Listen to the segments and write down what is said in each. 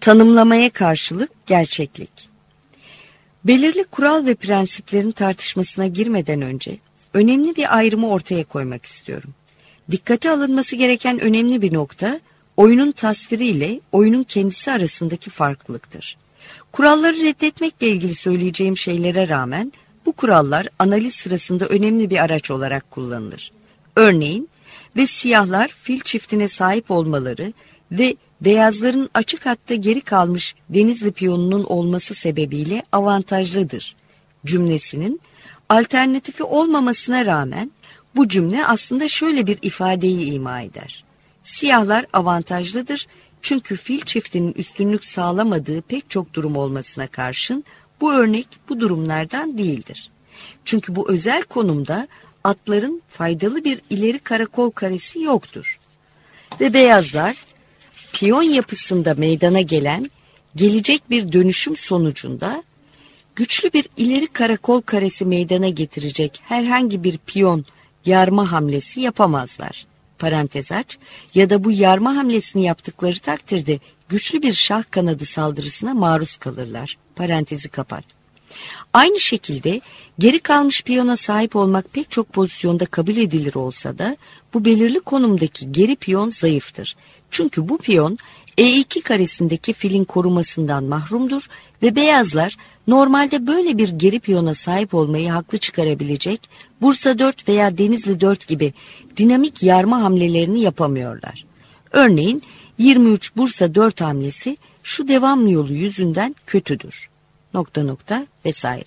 Tanımlamaya karşılık gerçeklik. Belirli kural ve prensiplerin tartışmasına girmeden önce önemli bir ayrımı ortaya koymak istiyorum. Dikkate alınması gereken önemli bir nokta, oyunun tasviri ile oyunun kendisi arasındaki farklılıktır. Kuralları reddetmekle ilgili söyleyeceğim şeylere rağmen bu kurallar analiz sırasında önemli bir araç olarak kullanılır. Örneğin, ve siyahlar fil çiftine sahip olmaları ve beyazların açık hatta geri kalmış denizli piyonunun olması sebebiyle avantajlıdır cümlesinin alternatifi olmamasına rağmen bu cümle aslında şöyle bir ifadeyi ima eder. Siyahlar avantajlıdır çünkü fil çiftinin üstünlük sağlamadığı pek çok durum olmasına karşın bu örnek bu durumlardan değildir. Çünkü bu özel konumda atların faydalı bir ileri karakol karesi yoktur. Ve beyazlar piyon yapısında meydana gelen gelecek bir dönüşüm sonucunda güçlü bir ileri karakol karesi meydana getirecek herhangi bir piyon yarma hamlesi yapamazlar. Parantez aç, ya da bu yarma hamlesini yaptıkları takdirde güçlü bir şah kanadı saldırısına maruz kalırlar. Parantezi kapat. Aynı şekilde geri kalmış piyona sahip olmak pek çok pozisyonda kabul edilir olsa da bu belirli konumdaki geri piyon zayıftır. Çünkü bu piyon E2 karesindeki filin korumasından mahrumdur ve beyazlar normalde böyle bir geri piyona sahip olmayı haklı çıkarabilecek Bursa 4 veya Denizli 4 gibi dinamik yarma hamlelerini yapamıyorlar. Örneğin 23 Bursa 4 hamlesi şu devam yolu yüzünden kötüdür. ... vesaire.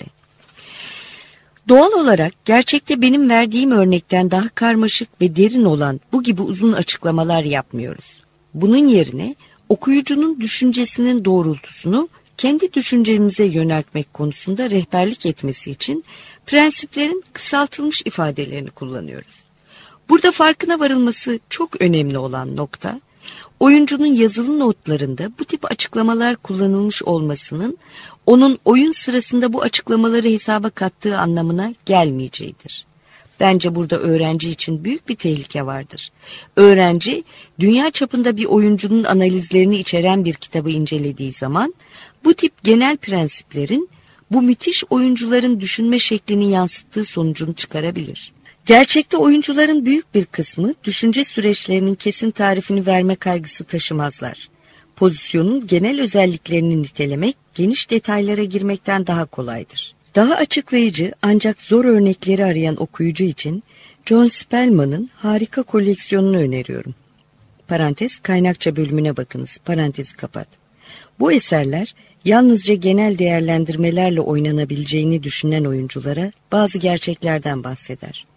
Doğal olarak gerçekte benim verdiğim örnekten daha karmaşık ve derin olan bu gibi uzun açıklamalar yapmıyoruz. Bunun yerine okuyucunun düşüncesinin doğrultusunu kendi düşüncemize yöneltmek konusunda rehberlik etmesi için prensiplerin kısaltılmış ifadelerini kullanıyoruz. Burada farkına varılması çok önemli olan nokta, oyuncunun yazılı notlarında bu tip açıklamalar kullanılmış olmasının onun oyun sırasında bu açıklamaları hesaba kattığı anlamına gelmeyeceğidir. Bence burada öğrenci için büyük bir tehlike vardır. Öğrenci, dünya çapında bir oyuncunun analizlerini içeren bir kitabı incelediği zaman, bu tip genel prensiplerin, bu müthiş oyuncuların düşünme şeklini yansıttığı sonucunu çıkarabilir. Gerçekte oyuncuların büyük bir kısmı, düşünce süreçlerinin kesin tarifini verme kaygısı taşımazlar. Pozisyonun genel özelliklerini nitelemek, geniş detaylara girmekten daha kolaydır. Daha açıklayıcı ancak zor örnekleri arayan okuyucu için John Spellman'ın harika koleksiyonunu öneriyorum. Parantez kaynakça bölümüne bakınız. Parantezi kapat. Bu eserler yalnızca genel değerlendirmelerle oynanabileceğini düşünen oyunculara bazı gerçeklerden bahseder.